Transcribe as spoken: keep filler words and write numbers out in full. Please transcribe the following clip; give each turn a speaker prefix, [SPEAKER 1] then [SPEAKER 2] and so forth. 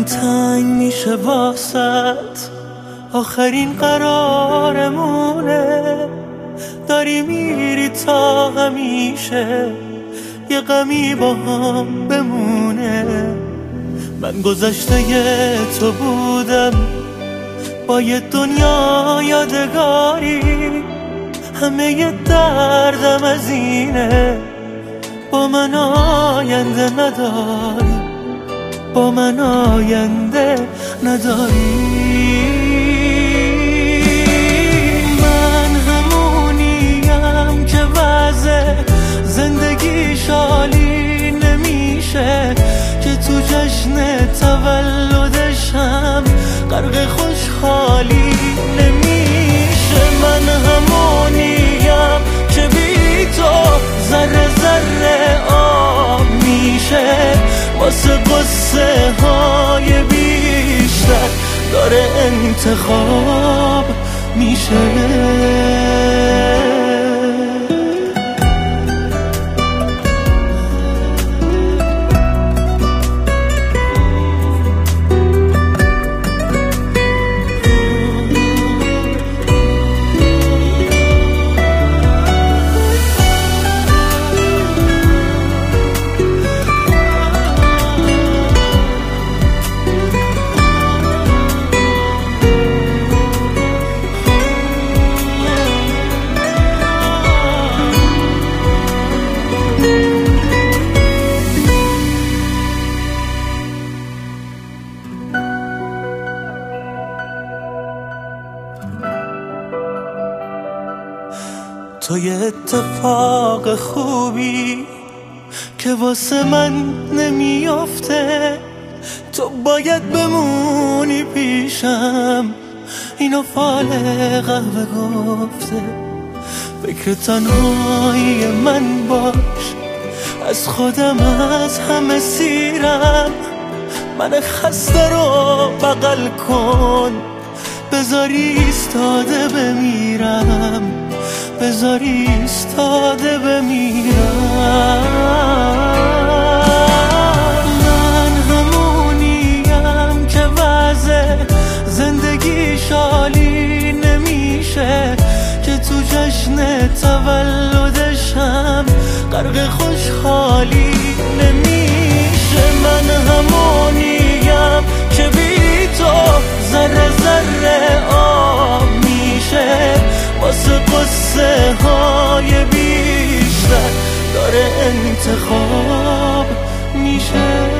[SPEAKER 1] تنگ میشه واسط، آخرین قرارمونه. داری میری تا همیشه یه غمی با هم بمونه. من گذشته تو بودم با یه دنیا یادگاری، همه یه دردم از اینه با من آینده نداری، با من آینده نداری. من همونیم که وضع زندگی شالی نمیشه، که تو جشن تولدشم غرق خوشحالی نمیشه. من همونیم که بی تو ذره ذره آب میشه، واسه قصه های بیشتر داره انتخاب میشه. تو یه اتفاق خوبی که واسه من نمیافته، تو باید بمونی پیشم، اینو فال قهوه گفته. فکر تنهایی من باش، از خودم از همه سیرم. من خسته رو بغل کن، بذاری ایستاده بمیرم، بذاری ایستاده بمیرم. من همونیم که وضع زندگی شالی نمیشه، که تو جشن تولدشم غرق خوشحالی نمیشه. من همونیم که بی تو ذره ذره آب میشه، واسه قصه های بیشتر داره انتخاب میشه.